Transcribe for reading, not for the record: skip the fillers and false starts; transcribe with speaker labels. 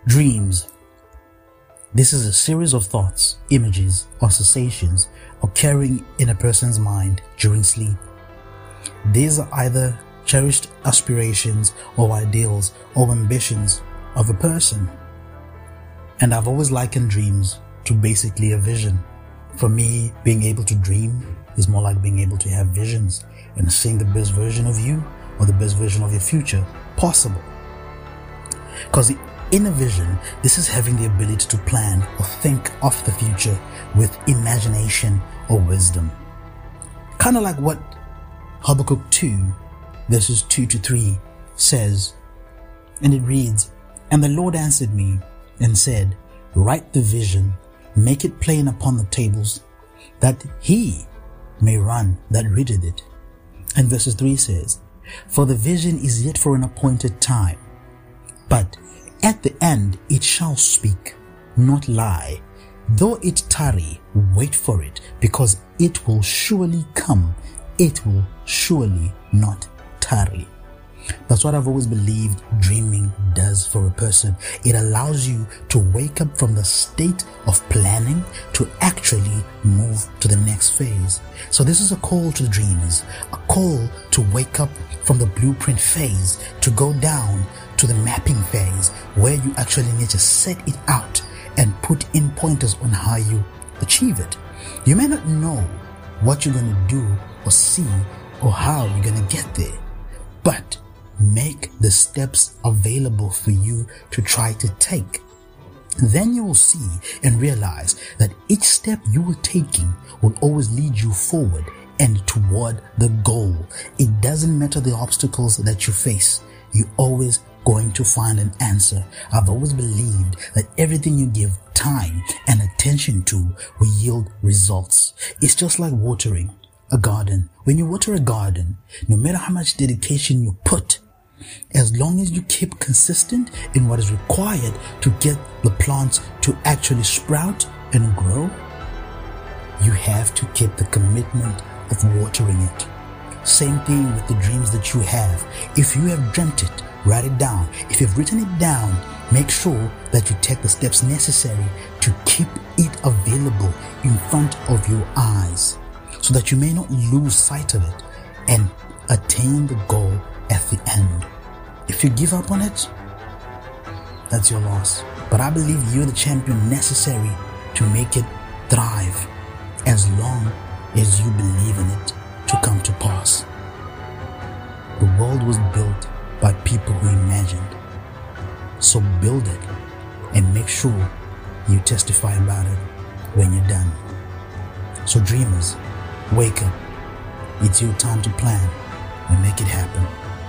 Speaker 1: Dreams. This is a series of thoughts, images, or sensations occurring in a person's mind during sleep. These are either cherished aspirations or ideals or ambitions of a person. And I've always likened dreams to basically a vision. For me, being able to dream is more like being able to have visions and seeing the best version of you or the best version of your future possible. Because in a vision, this is having the ability to plan or think of the future with imagination or wisdom. Kind of like what Habakkuk 2 verses 2-3 says, and it reads, "And the Lord answered me and said, write the vision, make it plain upon the tables, that he may run that readeth it." And verses 3 says, "For the vision is yet for an appointed time, but at the end it shall speak, not lie. Though it tarry, wait for it, because it will surely come. It will surely not tarry." That's what I've always believed dreaming does for a person. It allows you to wake up from the state of planning to actually move to the next phase. So this is a call to the dreamers, a call to wake up from the blueprint phase to go down to the mapping phase, where you actually need to set it out and put in pointers on how you achieve it. You may not know what you're going to do or see or how you're going to get there, but make the steps available for you to try to take. Then you will see and realize that each step you are taking will always lead you forward and toward the goal. It doesn't matter the obstacles that you face, you're always going to find an answer. I've always believed that everything you give time and attention to will yield results. It's just like watering a garden. When you water a garden, no matter how much dedication you put, as long as you keep consistent in what is required to get the plants to actually sprout and grow, you have to keep the commitment of watering it. Same thing with the dreams that you have. If you have dreamt it, write it down. If you've written it down, make sure that you take the steps necessary to keep it available in front of your eyes, so that you may not lose sight of it and attain the goal at the end. If you give up on it, that's your loss. But I believe you're the champion necessary to make it thrive, as long as you believe in it to come to pass. The world was built by people who imagined. So build it and make sure you testify about it when you're done. So dreamers, wake up. It's your time to plan and make it happen.